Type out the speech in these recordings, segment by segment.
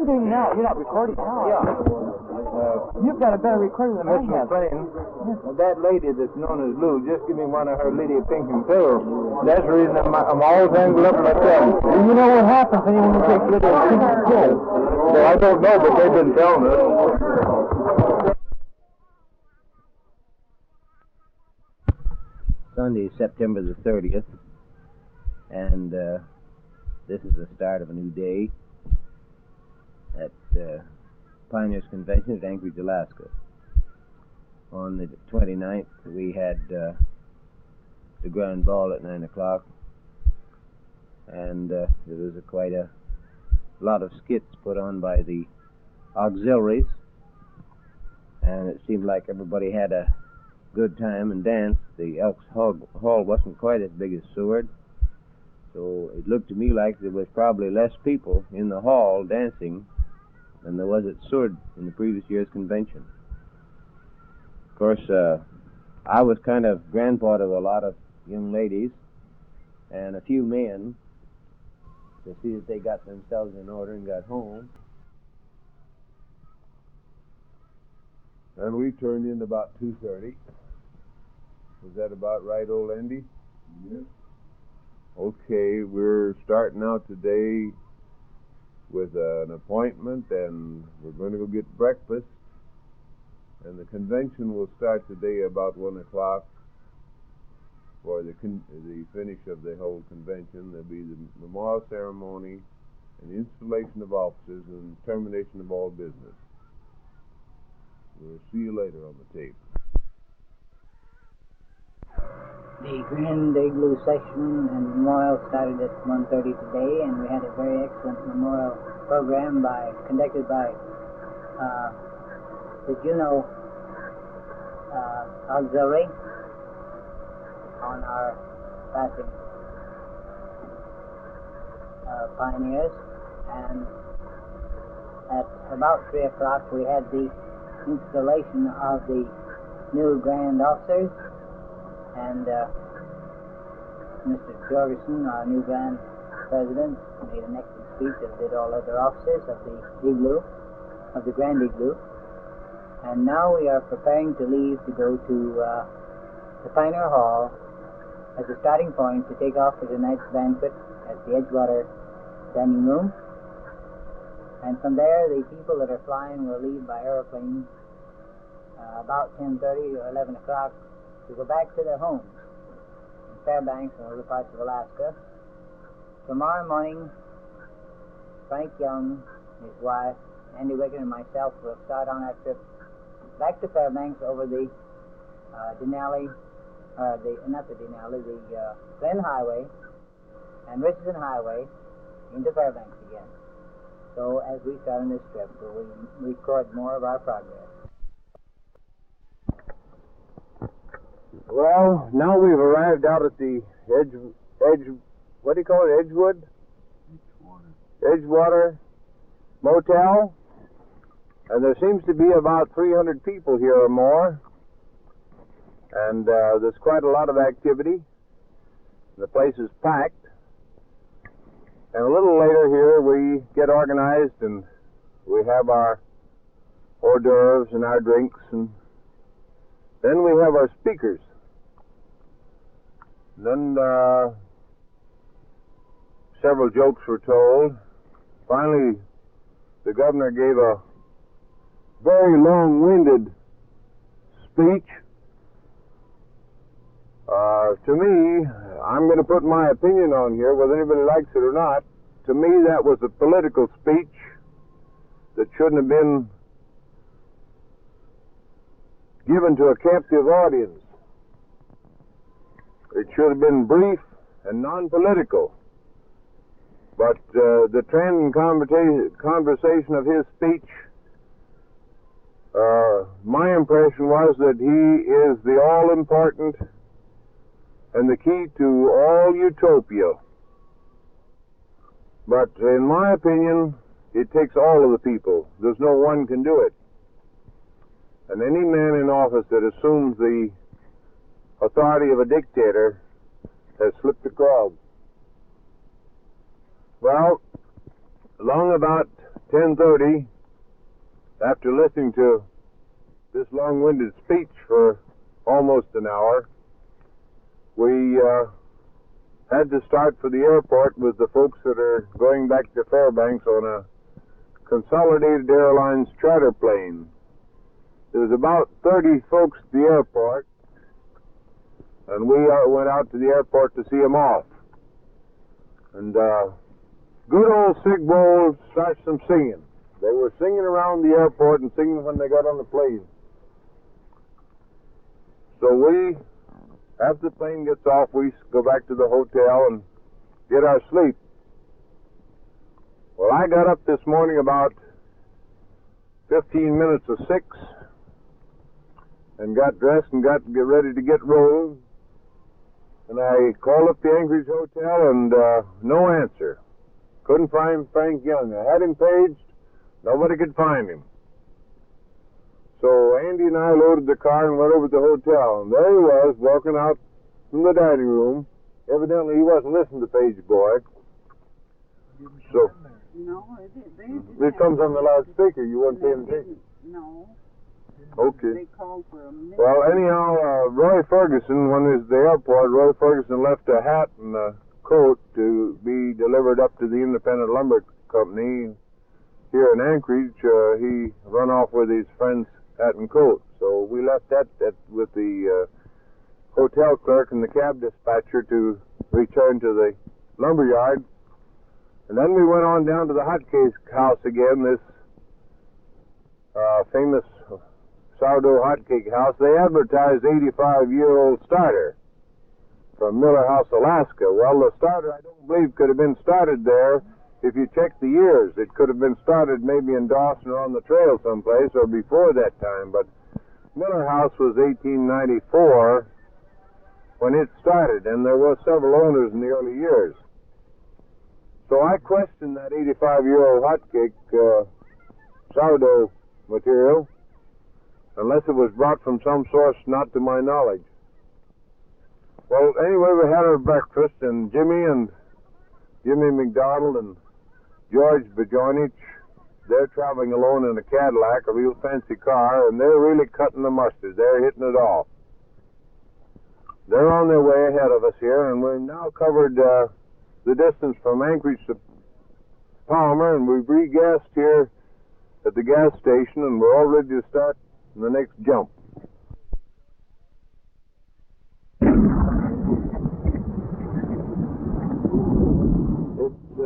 I'm doing now. You're not recording now. Yeah. You've got a better recorder than I Mr. have. McLean, that lady that's known as Lou, just give me one of her Lydia Pink and Pills. That's the reason I'm always tangled up in my trouble. Well, you know what happens when you take little pink pills. Well, I don't know, but they've been telling us. Sunday, September the 30th, and this is the start of a new day at Pioneers Convention at Anchorage, Alaska. On the 29th, we had the grand ball at 9 o'clock, and there was quite a lot of skits put on by the auxiliaries, and it seemed like everybody had a good time and danced. The Elks Hall wasn't quite as big as Seward, so it looked to me like there was probably less people in the hall dancing than there was at Seward in the previous year's convention. Of course, I was kind of grandpa to a lot of young ladies and a few men to see that they got themselves in order and got home. And we turned in about 2:30. Was that about right, old Andy? Yes. Okay, we're starting out today with an appointment, and we're going to go get breakfast. And the convention will start today about 1 o'clock for the finish of the whole convention. There'll be the memorial ceremony and installation of officers and termination of all business. We'll see you later on the tape. The Grand Igloo session and memorial started at 1:30 today, and we had a very excellent memorial program conducted by the Juneau Auxiliary on our passing pioneers. And at about 3 o'clock we had the installation of the new Grand Officers, and Mr. Jorgensen, our new Grand President, made an excellent speech, as did all other officers of the Igloo, of the Grand Igloo. And now we are preparing to leave to go to the Pioneer Hall as a starting point to take off for tonight's banquet at the Edgewater dining room. And from there, the people that are flying will leave by aeroplane about 10:30 or 11 o'clock to go back to their homes in Fairbanks and other parts of Alaska. Tomorrow morning, Frank Young, his wife, Andy Wiggin, and myself will start on our trip back to Fairbanks over the Glen Highway and Richardson Highway into Fairbanks again. So as we start on this trip, we'll record more of our progress. Well, now we've arrived out at the what do you call it, Edgewood? Edgewater Motel. And there seems to be about 300 people here or more. And there's quite a lot of activity. The place is packed. And a little later here we get organized and we have our hors d'oeuvres and our drinks, and then we have our speakers. Then several jokes were told. Finally, the governor gave a very long-winded speech. To me, I'm going to put my opinion on here, whether anybody likes it or not. To me, that was a political speech that shouldn't have been given to a captive audience. It should have been brief and non-political. But the trend and conversation of his speech, my impression was that he is the all-important and the key to all utopia. But in my opinion, it takes all of the people. There's no one can do it. And any man in office that assumes the authority of a dictator has slipped the crowd. Well, along about 10:30, after listening to this long-winded speech for almost an hour, we had to start for the airport with the folks that are going back to Fairbanks on a Consolidated Airlines charter plane. There was about 30 folks at the airport, and we went out to the airport to see them off. And good old Sig Bowl starts them singing. They were singing around the airport and singing when they got on the plane. So we, after the plane gets off, we go back to the hotel and get our sleep. Well, I got up this morning about 15 minutes of 6 and got dressed and got ready to get rolling. And I called up the Anchorage Hotel and no answer. Couldn't find Frank Young. I had him paged. Nobody could find him. So Andy and I loaded the car and went over to the hotel. And there he was, walking out from the dining room. Evidently he wasn't listening to Page Boy. So No, it comes on the loudspeaker. You weren't paying attention. No. Okay. They called for a minute. Well, anyhow, Roy Ferguson, when he was at the airport, Roy Ferguson left a hat and a coat to be delivered up to the Independent Lumber Company here in Anchorage. He run off with his friend's hat and coat. So we left that with the hotel clerk and the cab dispatcher to return to the lumber yard. And then we went on down to the Hotcake House again, this famous sourdough hotcake house. They advertised 85-year-old starter from Miller House, Alaska. Well, the starter, I don't believe, could have been started there if you check the years. It could have been started maybe in Dawson or on the trail someplace or before that time. But Miller House was 1894 when it started, and there were several owners in the early years. So I questioned that 85-year-old hotcake sourdough material, unless it was brought from some source not to my knowledge. Well, anyway, we had our breakfast, and Jimmy McDonald and George Bajonich, they're traveling alone in a Cadillac, a real fancy car, and they're really cutting the mustard. They're hitting it off. They're on their way ahead of us here, and we've now covered the distance from Anchorage to Palmer, and we've regassed here at the gas station, and we're all ready to start the next jump. It's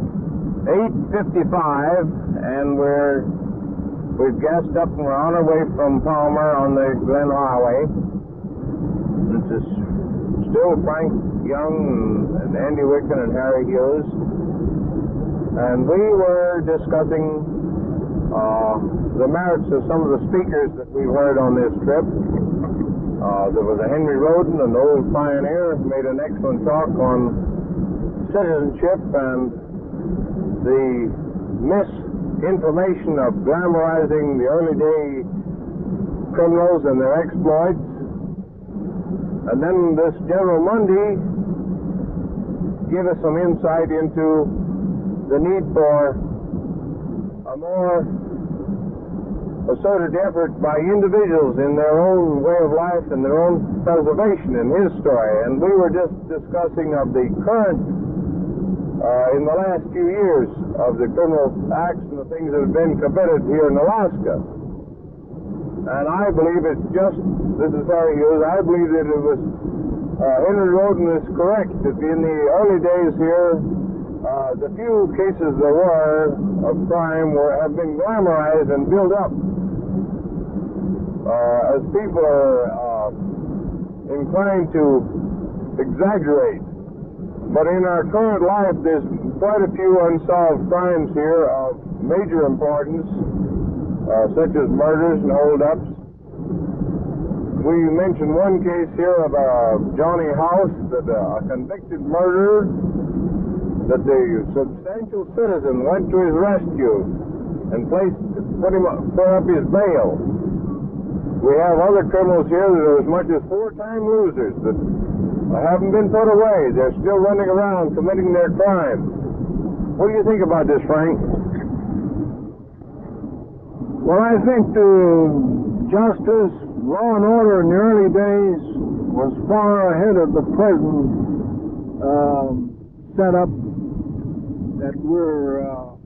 8:55, and we've gassed up and we're on our way from Palmer on the Glen Highway. This is still Frank Young and Andy Wicken and Harry Hughes, and we were discussing the merits of some of the speakers that we've heard on this trip. There was a Henry Roden, an old pioneer, who made an excellent talk on citizenship and the misinformation of glamorizing the early day criminals and their exploits. And then this General Mundy gave us some insight into the need for a more asserted effort by individuals in their own way of life and their own preservation in his story. And we were just discussing of the current, in the last few years, of the criminal acts and the things that have been committed here in Alaska. And I believe it's just, this is Harry Hughes, I believe that it was, Henry Roden is correct, that in the early days here, the few cases there were of crime have been glamorized and built up. As people are inclined to exaggerate. But in our current life, there's quite a few unsolved crimes here of major importance, such as murders and holdups. We mentioned one case here of Johnny House, that a convicted murderer, that the substantial citizen went to his rescue and put up his bail. We have other criminals here that are as much as 4-time losers that haven't been put away. They're still running around committing their crimes. What do you think about this, Frank? Well, I think the justice, law and order in the early days was far ahead of the present setup that we're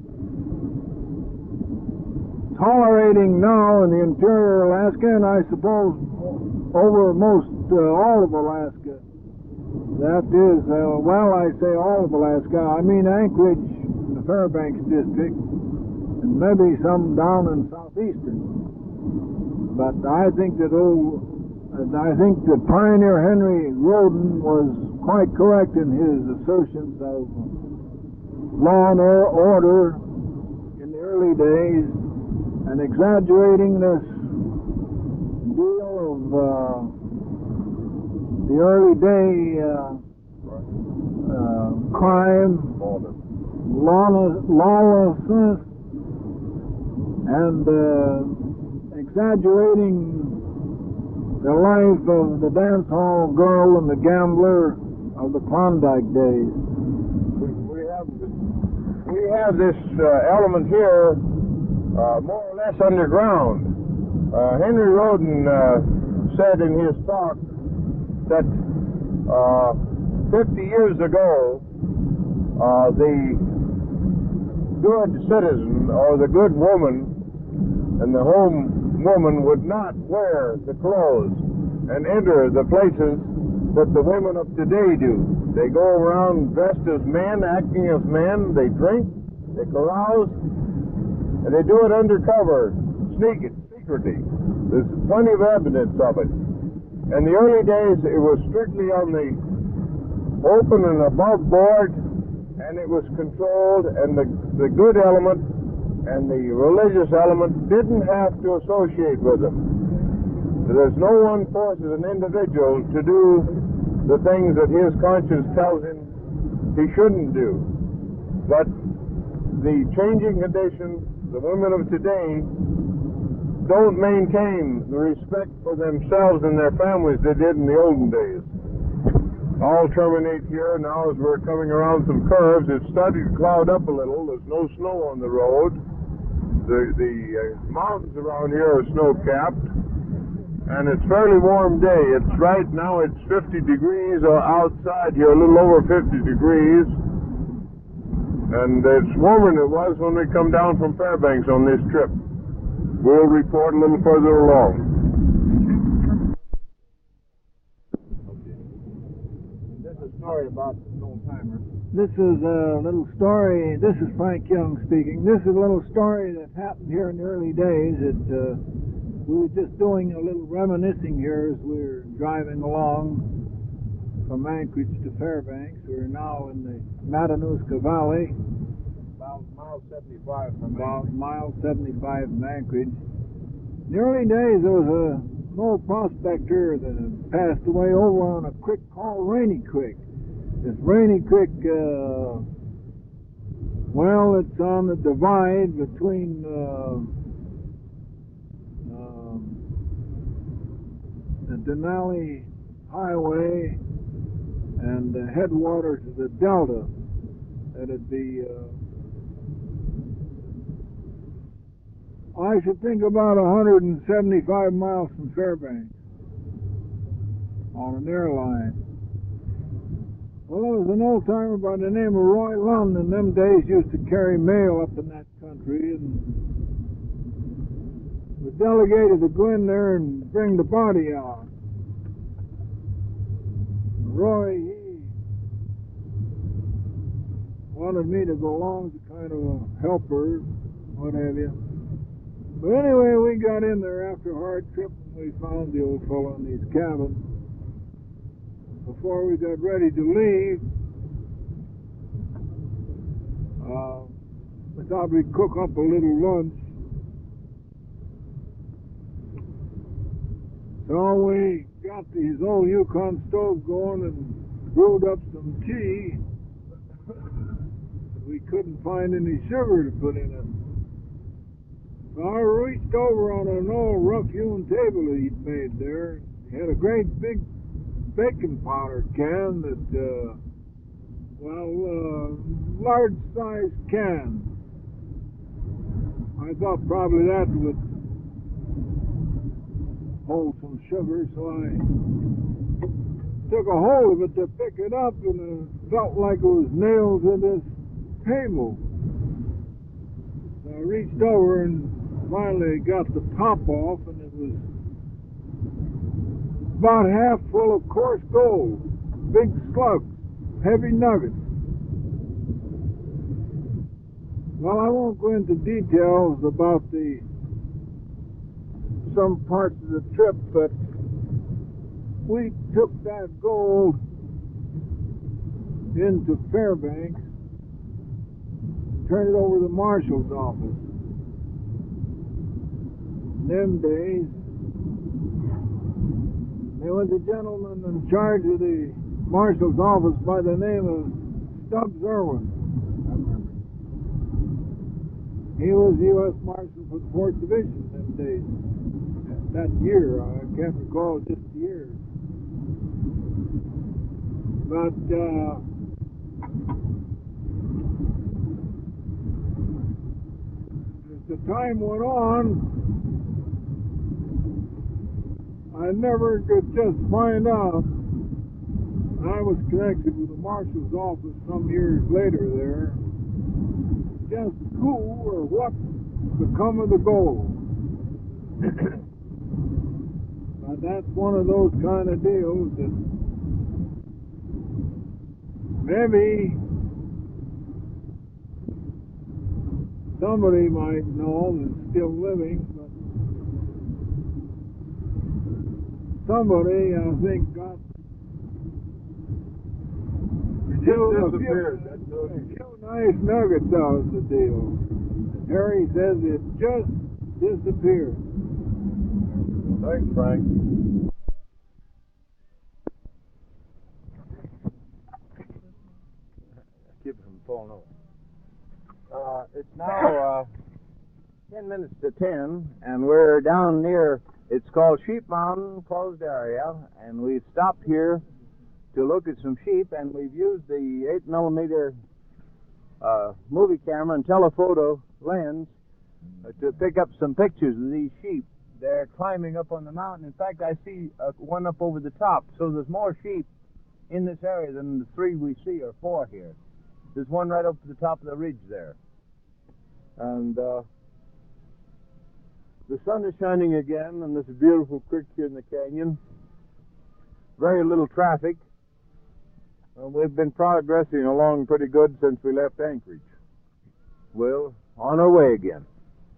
tolerating now in the interior of Alaska, and I suppose over most all of Alaska. That is, well, I say all of Alaska. I mean Anchorage, the Fairbanks district, and maybe some down in southeastern. But I think that Pioneer Henry Roden was quite correct in his assertions of law and order in the early days, and exaggerating this deal of the early day crime, lawlessness, and exaggerating the life of the dance hall girl and the gambler of the Klondike days. We have this element here more or less underground. Henry Roden said in his talk that 50 years ago the good citizen or the good woman and the home woman would not wear the clothes and enter the places that the women of today do. They go around dressed as men, acting as men, they drink, they carouse, and they do it undercover, secretly. There's plenty of evidence of it. In the early days, it was strictly on the open and above board, and it was controlled, and the good element and the religious element didn't have to associate with them. There's no one forces an individual to do the things that his conscience tells him he shouldn't do. But the changing conditions, the women of today don't maintain the respect for themselves and their families they did in the olden days. All terminate here now as we're coming around some curves. It's starting to cloud up a little. There's no snow on the road. The mountains around here are snow-capped, and it's a fairly warm day. It's right now it's 50 degrees outside here, a little over 50 degrees, and it's warmer than it was when we come down from Fairbanks on this trip. We'll report a little further along. This is a story about an old-timer. This is a little story. This is Frank Young speaking. This is a little story that happened here in the early days. We were just doing a little reminiscing here as we were driving along from Anchorage to Fairbanks. We're now in the Matanuska Valley, about mile 75 from Anchorage. In the early days, there was an old prospector that passed away over on a creek called Rainy Creek. This Rainy Creek, well, it's on the divide between the Denali Highway and the headwaters of the Delta. That'd be, I should think about 175 miles from Fairbanks on an airline. Well, there was an old-timer by the name of Roy Lund in them days used to carry mail up in that country, and was delegated to go in there and bring the body out. Roy, he wanted me to go along as a kind of a helper, what have you. But anyway, we got in there after a hard trip, and we found the old fellow in his cabin. Before we got ready to leave, we thought we'd cook up a little lunch. So we got these old Yukon stoves going and brewed up some tea. We couldn't find any sugar to put in it. So I reached over on an old rough-hewn table that he'd made there. He had a great big baking powder can that, large-sized can. I thought probably that would hold some sugar, so I took a hold of it to pick it up, and it felt like it was nailed to this table. So I reached over and finally got the top off, and it was about half full of coarse gold, big slugs, heavy nuggets. Well, I won't go into details about some parts of the trip, but we took that gold into Fairbanks, turned it over to the marshal's office. In them days, there was a gentleman in charge of the marshal's office by the name of Stubbs Irwin. I remember. He was U.S. Marshal for the 4th Division in them days. That year, I can't recall just the year. But as the time went on, I never could just find out. I was connected with the marshal's office some years later there, just who or what become of the gold. But that's one of those kind of deals that maybe somebody might know that's still living, but somebody, I think, got a few nice nuggets out of the deal. Harry says it just disappeared. Thanks, Frank. Keep it from falling over. It's now 10 minutes to 10, and we're down near, it's called Sheep Mountain Closed Area, and we've stopped here to look at some sheep, and we've used the 8mm movie camera and telephoto lens to pick up some pictures of these sheep. They're climbing up on the mountain. In fact, I see one up over the top, so there's more sheep in this area than the 3 we see, or 4 here. There's one right up to the top of the ridge there. And the sun is shining again on this beautiful creek here in the canyon. Very little traffic. We've been progressing along pretty good since we left Anchorage. Well, on our way again.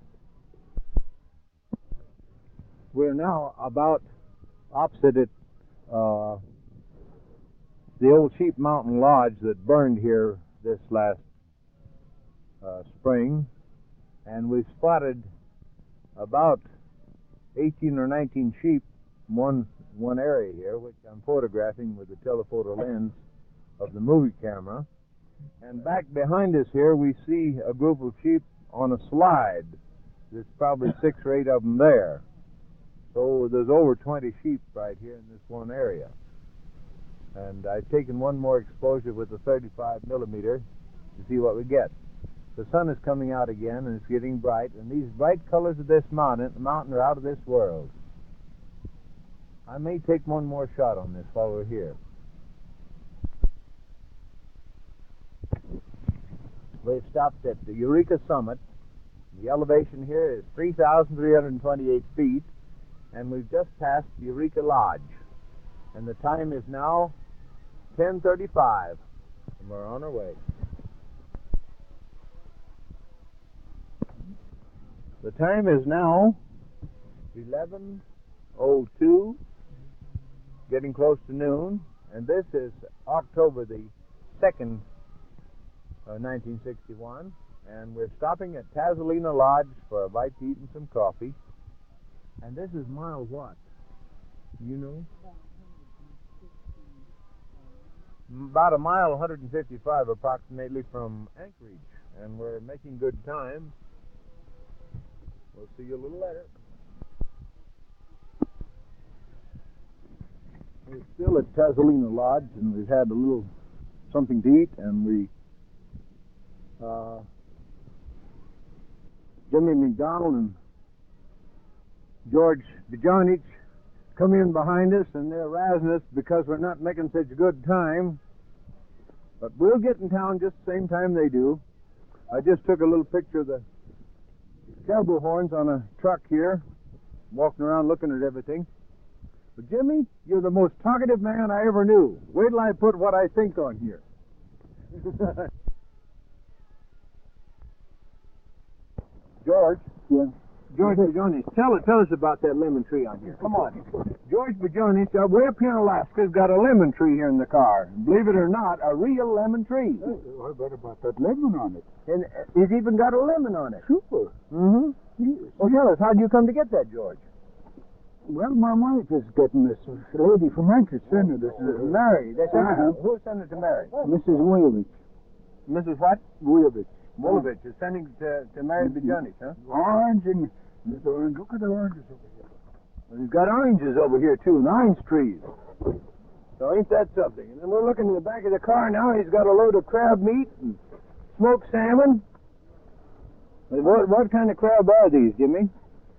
We're now about opposite it, the old Sheep Mountain Lodge that burned here this last spring, and we've spotted about 18 or 19 sheep in one area here, which I'm photographing with the telephoto lens of the movie camera. And back behind us here we see a group of sheep on a slide. There's probably 6 or 8 of them there. So there's over 20 sheep right here in this one area. And I've taken one more exposure with the 35mm to see what we get. The sun is coming out again, and it's getting bright, and these bright colors of this mountain are out of this world. I may take one more shot on this while we're here. We've stopped at the Eureka Summit. The elevation here is 3,328 feet, and we've just passed Eureka Lodge. And the time is now 10:35, and we're on our way. The time is now 11:02, getting close to noon, and this is October the 2nd, 1961, and we're stopping at Tazolina Lodge for a bite to eat and some coffee. And this is mile what? You know? About a mile 155 approximately from Anchorage, and we're making good time. We'll see you a little later. We're still at Tazolina Lodge, and we've had a little something to eat, and we Jimmy McDonald and George Bajonich come in behind us, and they're razzing us because we're not making such good time. But we'll get in town just the same time they do. I just took a little picture of the caribou horns on a truck here, walking around looking at everything. But Jimmy, you're the most talkative man I ever knew. Wait till I put what I think on here. George? Yeah. George Bajonich, tell us about that lemon tree on here. Come on. George Bajonich, way up here in Alaska, has got a lemon tree here in the car. Believe it or not, a real lemon tree. What about that lemon on it? And it's even got a lemon on it. Super. Mm-hmm. Yes. Well, tell us, how did you come to get that, George? Well, my wife is getting this lady from Manchester, this is Mary. They sent Uh-huh. Who sent it to Mary? Mrs. Williams. Mrs. what? Williams. Wolovich is sending to Mary Bajonich, huh? Orange and look at the oranges over here. Well, he's got oranges over here, too, and orange trees. So ain't that something? And then we're looking in the back of the car now. He's got a load of crab meat and smoked salmon. What kind of crab are these, Jimmy?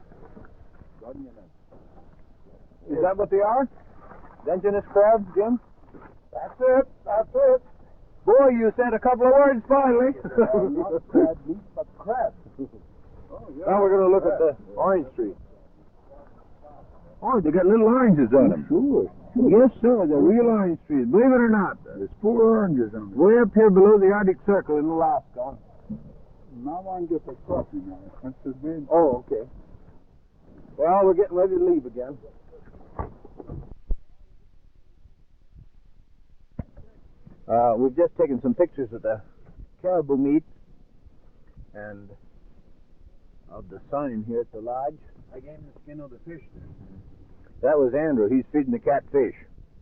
Is that what they are? Dungeness crab, Jim? That's it. That's it. Boy, you said a couple of words finally. Not crab meat, but crab. Now we're going to look at the orange tree. Oh, they got little oranges on them. Sure. Yes, sir. They're real orange trees. Believe it or not. There's 4 oranges on it. Way up here below the Arctic Circle in Alaska. Now I get the coffee now. That's the main. Oh, okay. Well, we're getting ready to leave again. We've just taken some pictures of the caribou meat and of the sign here at the lodge. I gave him the skin of the fish there. That was Andrew. He's feeding the catfish.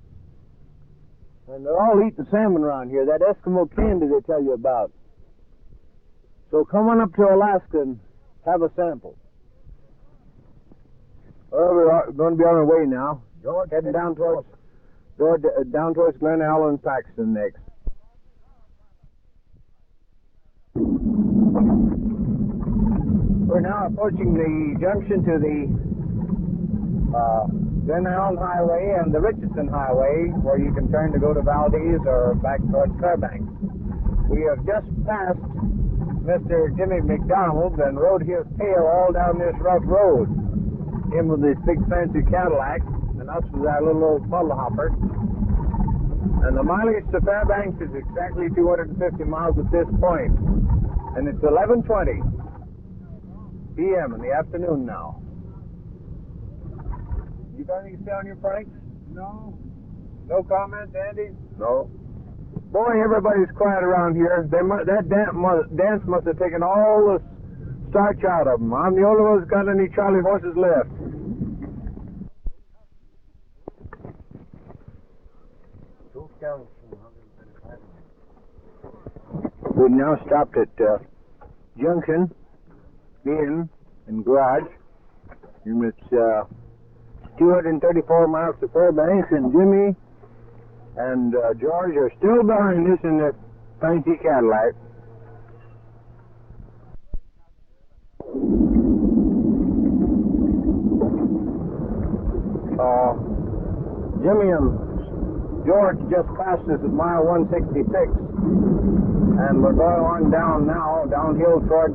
And they're all eating salmon around here. That Eskimo candy they tell you about. So come on up to Alaska and have a sample. Well, we're going to be on our way now. George, Heading down towards Glen Allen, Paxton next. We're now approaching the junction to the Glen Allen Highway and the Richardson Highway, where you can turn to go to Valdez or back towards Fairbanks. We have just passed Mr. Jimmy McDonald and rode his tail all down this rough road. Him with his big fancy Cadillac, and us with our little old puddle hopper. And the mileage to Fairbanks is exactly 250 miles at this point. And it's 11:20 p.m. in the afternoon now. You got anything to say on your Frank? No. No comment, Andy? No. Boy, everybody's quiet around here. That dance must have taken all the starch out of them. I'm the only one who's got any Charlie horses left. We've now stopped at Junction Inn and Garage. And it's 234 miles to Fairbanks, and Jimmy and George are still behind us in their fancy Cadillac. Jimmy and George just passed us at mile 166, and we're going on downhill towards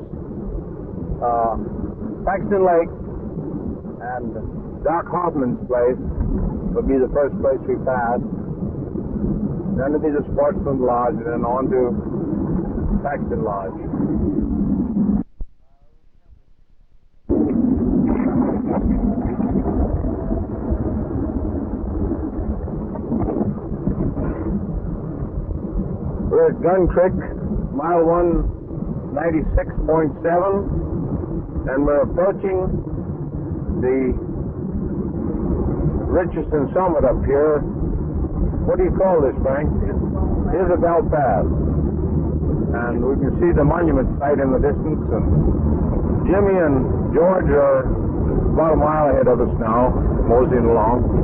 Paxton Lake, and Doc Hoffman's place will be the first place we pass. Then it'll be the Sportsman Lodge, and then on to Paxton Lodge. We're at Gun Creek, mile 196.7, and we're approaching the Richardson Summit up here. What do you call this, Frank? Isabel Pass. And we can see the monument site in the distance, and Jimmy and George are about a mile ahead of us now, moseying along.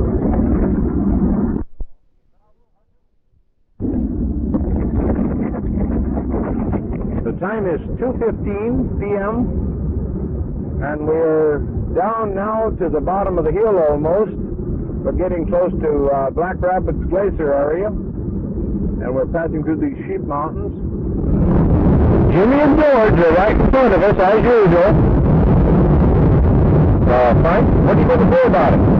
The time is 2:15 p.m. And we're down now to the bottom of the hill almost. We're getting close to Black Rapids Glacier area, and we're passing through these sheep mountains. Jimmy and George are right in front of us, as usual. Frank, what are you going to do about it?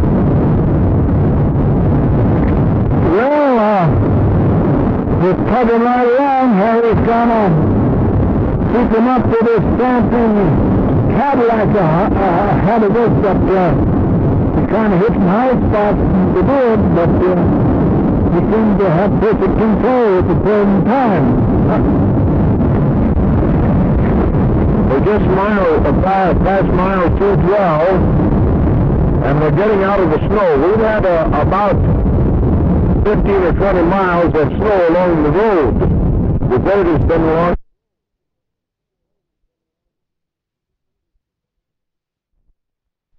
Well, just tugging right along. Harry's gonna keep him up to this Stanton Cadillac ahead of us, but he kind of hit some high spots in the wood, but he seems to have perfect control at the present time. We're just past mile 212, and we're getting out of the snow. We've had about 15 or 20 miles of snow along the road. The road has been long.